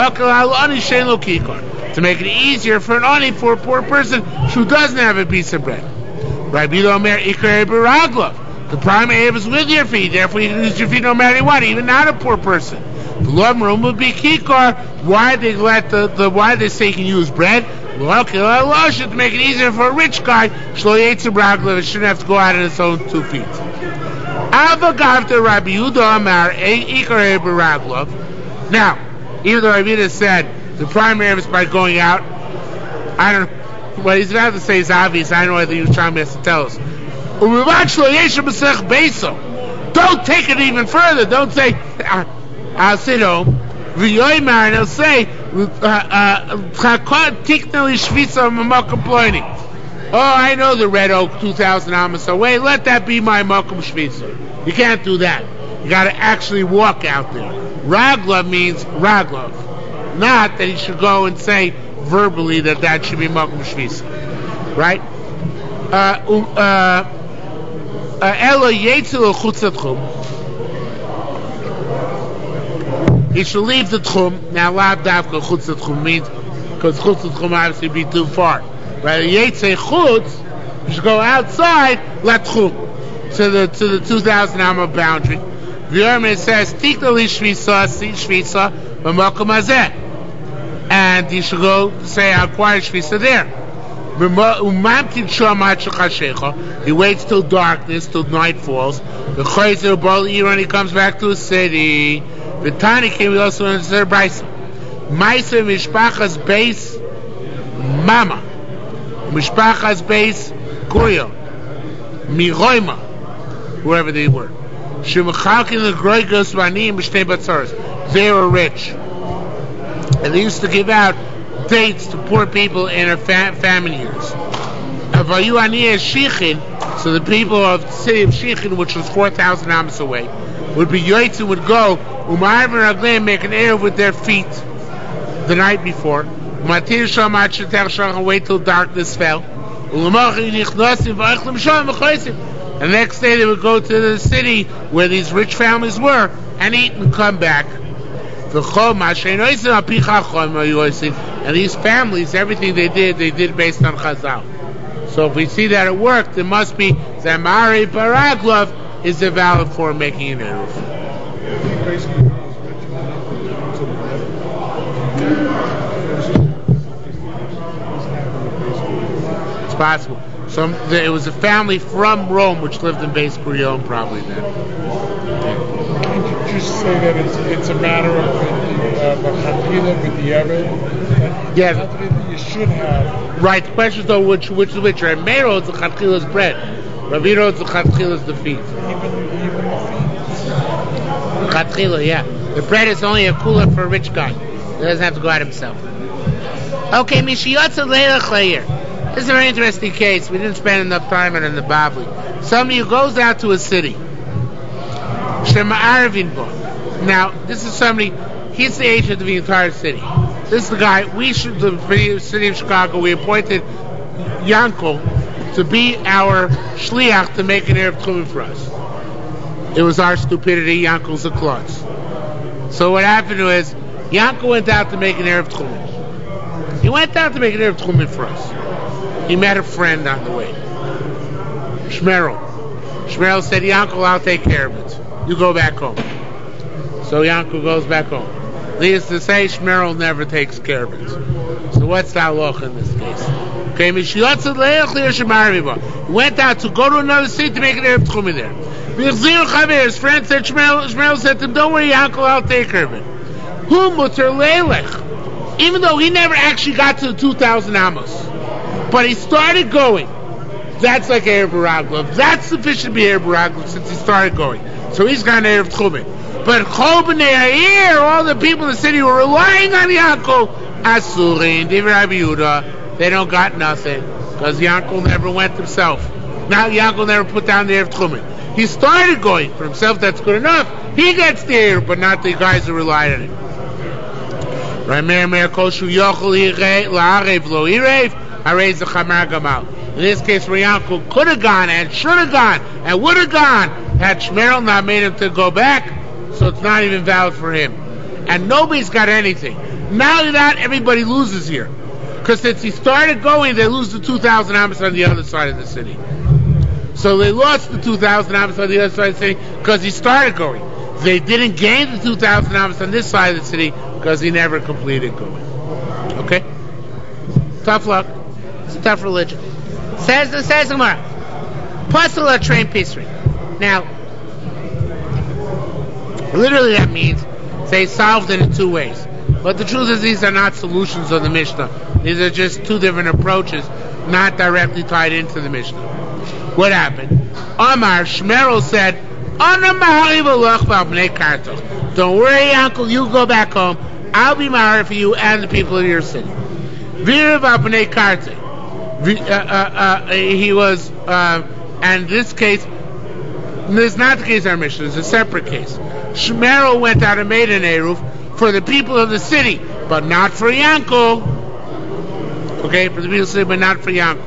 to make it easier for an ani, for a poor person who doesn't have a piece of bread. Rabbi Omer Ikar beraglov. The primary Erev is with your feet, therefore you can use your feet no matter what, even not a poor person. The Lord room would be kikar. Why they let the, the why they say you can use bread? To make it easier for a rich guy, it shouldn't have to go out on its own two feet. Now, even though Rabbi Yehuda said the primary is by going out, I don't know what he's about to say is obvious. I don't know what the Yerushalmi has to tell us. Don't take it even further. Don't say, I'll sit home. And he'll say, oh, I know the red oak two thousand amas away. Let that be my makom shvitza. You can't do that. You got to actually walk out there. Raglov means raglov. Not that he should go and say verbally that that should be makom shvitza. Right? Ela yetzel chutzatchum. He should leave the tchum. Now, lav davka chutzatchum means, because chutzatchum obviously be too far. Right? Yetzei chutz, you should go outside latchum, to the to the two thousand amma boundary. V'yarmeh says tikna li shvisa shvisa b'makom hazeh, and he should go say I acquire shvisa there. He waits till darkness, till night falls. The chayzer bal iran, he comes back to the city. The tani came also in the brayso. Ma'aser mishpachas beis mama, mishpachas beis goyo, miroima, whoever they were. Shemachalkin the groigos vanim b'shtei batzaros. They were rich, and they used to give out dates to poor people in their fa- famine years. Avayu aniyah shichin, so the people of the city of Shichin, which was four thousand amas away, would be yoytzu, would go umar v'ragleim, make an erev with their feet the night before. Matir shamat shetech shachar, wait till darkness fell. And the next day they would go to the city where these rich families were and eat and come back. And these families, everything they did, they did based on Chazal. So if we see that it worked, it must be Zamari Baraglov is a valid form making an eruv. It's possible. Some, it was a family from Rome which lived in Beis Gurion probably then. Can't you just say that it's, it's a matter of the chatchila with the Evid? Yeah. That you should have. Right. The question is though which which is which. Right? Meir is the chatchila's bread. Ravino is the chatchila's the feet. Even even the feet. Chatchila, yeah. The bread is only a cooler for a rich guy. He doesn't have to go out himself. Okay, Mishiyotza Leilach Leir. This is a very interesting case. We didn't spend enough time on it in the Bavli. Somebody who goes out to a city. Shema Arvin Bo. Now, this is somebody, he's the agent of the entire city. This is the guy, we should, the city of Chicago, we appointed Yankel to be our shliach to make an Erev Tchumen for us. It was our stupidity, Yankel's a klutz. So what happened was, Yankel went out to make an Erev Tchumen. He went out to make an Erev Tchumen for us. He met a friend on the way. Shmerel. Shmerel said, Yankel, I'll take care of it. You go back home. So Yankel goes back home. Needless to say, Shmerel never takes care of it. So what's the halacha in this case? Okay, he went out to go to another city to make an Erev Tchumen there. His friend said, Shmerel, Shmerel said to him, don't worry, Yankel, I'll take care of it. Hu muter leilech. Even though he never actually got to the two thousand amos. But he started going. That's like Erev Baraglov. That's sufficient to be Erev Baraglov since he started going. So he's got an Erev Tchumen. But Chol B'nei here, all the people in the city were relying on Yankel. Asurin, Divrei Rabbi Yehuda, they don't got nothing because Yankel never went himself. Now Yankel never put down the Erev Tchumen. He started going for himself. That's good enough. He gets the Erev, but not the guys who relied on him. In this case, where Yankel could have gone and should have gone and would have gone, had Shmerel not made him to go back, so it's not even valid for him. And nobody's got anything. Not only that, everybody loses here. Because since he started going, they lose the two thousand amos on the other side of the city. So they lost the two thousand amos on the other side of the city because he started going. They didn't gain the two thousand amos on this side of the city because he never completed going. Okay? Tough luck. It's a tough religion. Says the says the Gemara. Pasala train pisri. Now, literally that means they solved it in two ways. But the truth is these are not solutions of the Mishnah. These are just two different approaches, not directly tied into the Mishnah. What happened? Amar Shmerel said, don't worry, uncle, you go back home. I'll be married for you and the people of your city. He was, uh, and this case, this is not the case of our Mishnah, it's a separate case. Shmerel went out and made an Eruv for the people of the city, but not for Yankel. Okay, for the people of the city, but not for Yankel.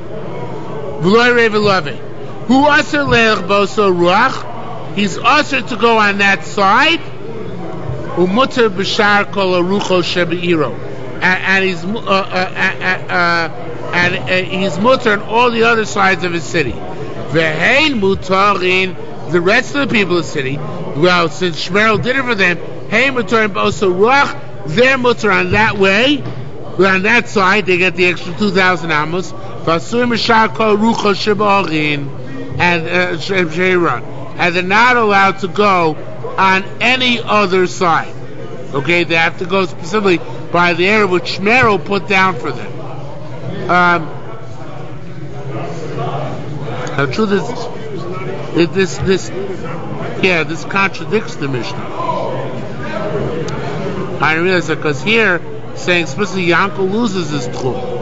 Who also leich boso ruach? He's also to go on that side. Umuter b'shar kol arucho shebeiro, and he's uh, uh, uh, uh, and uh, he's mutter on all the other sides of his city. Vehein mutarin, the rest of the people of the city. Well, since Shmerel did it for them, hey mutar boso ruach, they're mutter on that way. On that side, they get the extra two thousand amos. Vasur b'shar kol arucho shebeiro. And uh, and they're not allowed to go on any other side. Okay, they have to go specifically by the area which Shmerel put down for them. Um, the truth is, it, this this yeah, this contradicts the Mishnah. I realize that because here saying especially Yankel loses his tchum.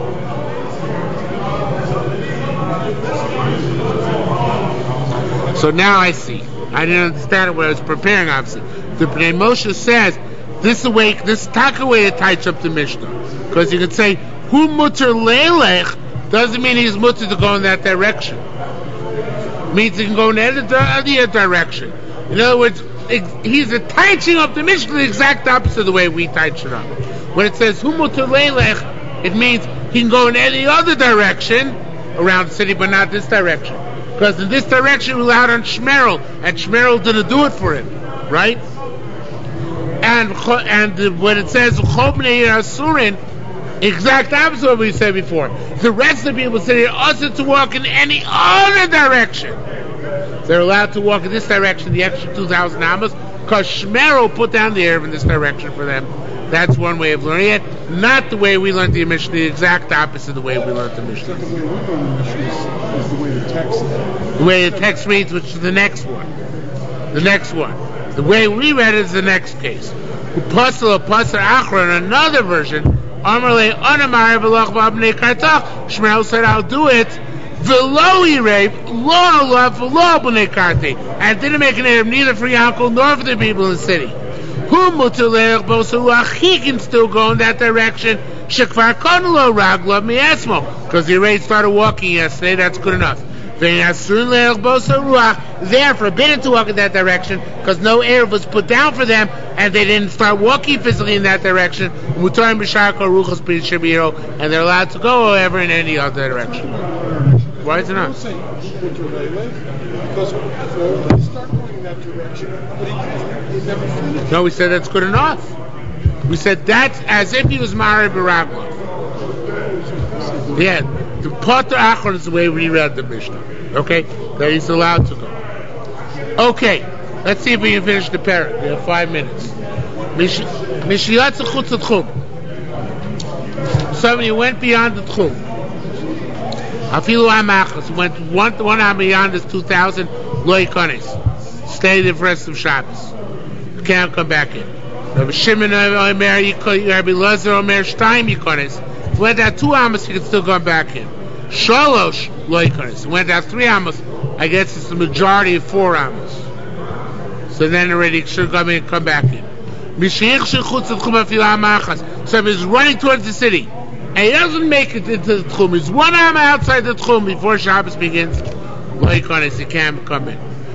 So now I see. I didn't understand it when I was preparing, obviously. The Bnei Moshe says, this is the way, this taka way it ties up the Mishnah. Because you could say, Hu mutter leilech, doesn't mean he's mutter to go in that direction. It means he can go in any other direction. In other words, he's touching up the Mishnah the exact opposite of the way we touch it up. When it says, Hu mutter leilech, it means he can go in any other direction around the city, but not this direction. Because in this direction we allowed on Shmerel, and Shmerel didn't do it for him, right? And and when it says Chobnei Asurin, exact opposite of what we said before. The rest of the people said they're also to walk in any other direction. They're allowed to walk in this direction, the extra two thousand amos, because Shmerel put down the air in this direction for them. That's one way of learning it, not the way we learned the Mishnah, the exact opposite of the way we learned the Mishnah. The way we learn the Mishnah is the way the text is. The way the text reads, which is the next one. The next one. The way we read it is the next case. Upasal, Upasal, Achron, another version. Amarle, Anamar, Velach, Babnei, Kartach. Shmerel said, I'll do it. Velo Ireb, Lo Love, Lo Bnei Karte. And didn't make an Arab neither for Yankel nor for the people in the city. He can still go in that direction. Because he already started walking yesterday, that's good enough. They're forbidden to walk in that direction because no air was put down for them and they didn't start walking physically in that direction. And they're allowed to go, however, in any other direction. Why is it not? Because they start going in that direction, but he never finished. No, we said that's good enough. We said that's as if he was Mari Baragla. Yeah, the Potter Achron is the way we read the Mishnah. Okay? That he's allowed to go. Okay, let's see if we can finish the parrot. We have five minutes. Mishiyat Zechut Tchum. Somebody went beyond the Tchum. Afilu Amachas went one one am beyond this two thousand lo yikonis. Stay the rest of Shabbos. You can't come back in. Rabbi Shimon Omer, Rabbi Lazar Omer Shtayim yikonis. Went out two amos, you can still come back in. Shalosh lo yikonis. Went out three amos. I guess it's the majority of four amos. So then already should come in, come back in. Mishiyach shechutz tchum afilu Amachas. So he's running towards the city. And he doesn't make it into the Tchum. He's one arm outside the Tchum before Shabbos begins. Lo yikonis, he can't come in.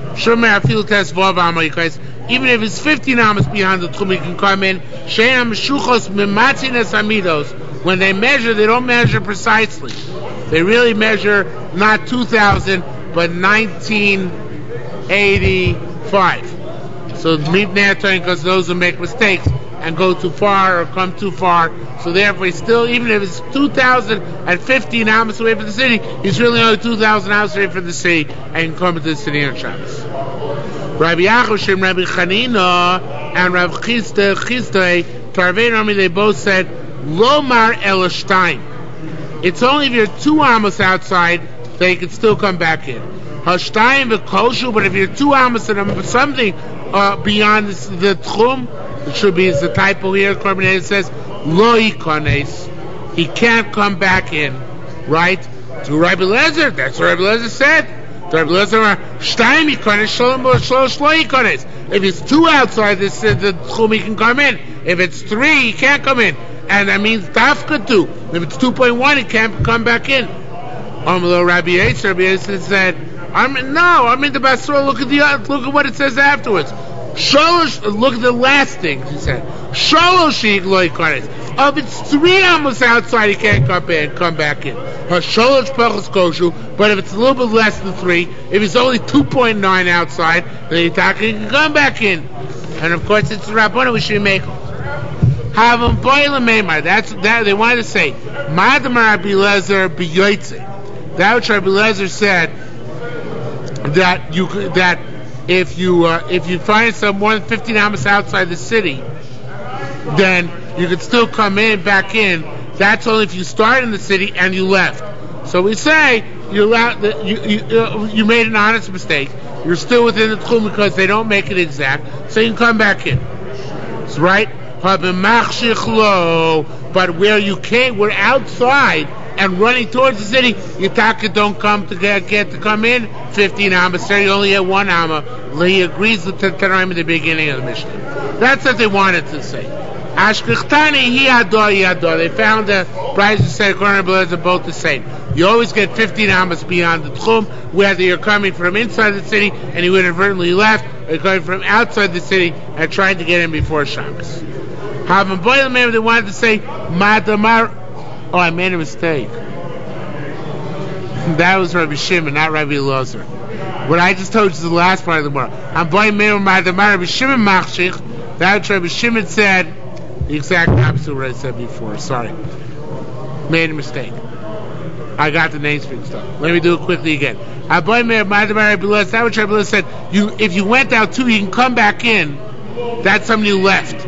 Shomer Afilu Tes Vav Amayikais. Even if it's fifteen amas beyond the tchum, he can come in. She'am Shuchos Mimatzinas Amidos. When they measure, they don't measure precisely. They really measure not two thousand, but nineteen eighty-five. So meet Natan, because those who make mistakes and go too far or come too far. So therefore, still, even if it's two thousand fifteen amas away from the city, he's really only two thousand amas away from the city and can come into the city on Shabbos. Rabbi Yachushim, Rabbi Chanina, and Rabbi Chisda, Chisda, Tarvei Rami, they both said, Lomar Elashtaim. It's only if you're two amos outside they can still come back in. Hashtayim v'koshu, but if you're two amos and something uh, beyond the, the tchum, it should be is the typo here. It says lo yikones. He can't come back in, right? To Rabbi Lezer, that's what Rabbi Lezer said. To Rabbi Lezer, shtayim yikones, shalom shlosh lo yikones. If it's two outside this, uh, the tchum, he can come in. If it's three, he can't come in. And that means dafka two. If it's two point one, it can't come back in. Amalo Rabbi Yisrael, Rabbi Yisrael said, I'm no, I'm in the Basra. Look at the look at what it says afterwards. Shalosh, look at the last thing he said. Shalosh loy kares. If it's three amos outside, he can't come in, come back in. Shalosh pachos koshu. But if it's a little bit less than three, if it's only two point nine outside, then he can come back in. And of course, it's the Rabbana we should make. Have them boil a meimar. That's that they wanted to say. Madamar Rabbi Lezer biyoytze. That which Rabbi Lezer said that you that if you uh, if you find some more than fifteen amos outside the city, then you could still come in back in. That's only if you start in the city and you left. So we say you allowed the, you you, uh, you made an honest mistake. You're still within the tchum because they don't make it exact, so you can come back in. That's right. But where you came, we're outside and running towards the city, Yitaka don't come to get, get to come in. fifteen amas, so you only have one amma. He agrees with the Tanaim at the beginning of the Mishnah. That's what they wanted to say. Ashkechtani hi ador yador. They found the price to say according to both the same. You always get fifteen amas beyond the tchum, whether you're coming from inside the city and you inadvertently left, or you're coming from outside the city and trying to get in before Shabbos. Having boiled the man, they wanted to say Madamar. Oh, I made a mistake. That was Rabbi Shimon, not Rabbi Elazar. What I just told you is the last part of the Gemara. I'm boiled man Madamar Rabbi Shimon Machshich. That which Rabbi Shimon said, the exact opposite of what I said before. Sorry, made a mistake. I got the names mixed up. Let me do it quickly again. I'm boiled man Madamar Rabbi Elazar. That which Rabbi Elazar said, you if you went out too, you can come back in. That's somebody who left.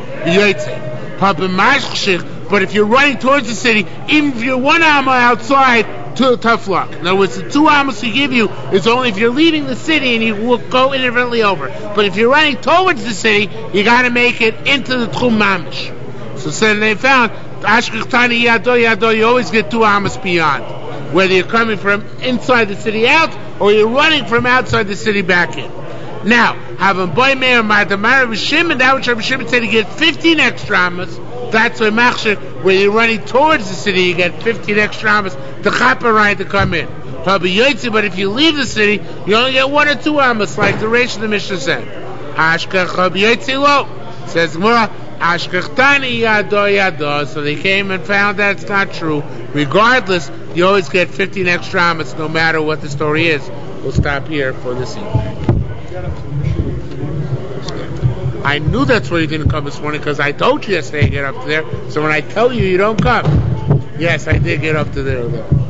But if you're running towards the city, even if you're one amma outside, to tough luck. In other words, the two amas we give you is only if you're leaving the city and you will go inadvertently over. But if you're running towards the city, you got to make it into the tchum mamish. So then they found Ashkechtani yado yado. You always get two amas beyond, whether you're coming from inside the city out or you're running from outside the city back in. Now, having boy mayor Madamar Rabbi Shimon, that which Rabbi Shimon said, you get fifteen extra amas. That's why machshir, where you're running towards the city, you get fifteen extra amas to chapa right to come in. But if you leave the city, you only get one or two amas, like the Reish of the Mishnah said. Ashkech Yotzi lo says Gemara. Ashkechtani yado yado. So they came and found that it's not true. Regardless, you always get fifteen extra amas, no matter what the story is. We'll stop here for this evening. I knew that's why you didn't come this morning, because I told you yesterday to get up to there. So when I tell you, you don't come. Yes, I did get up to there.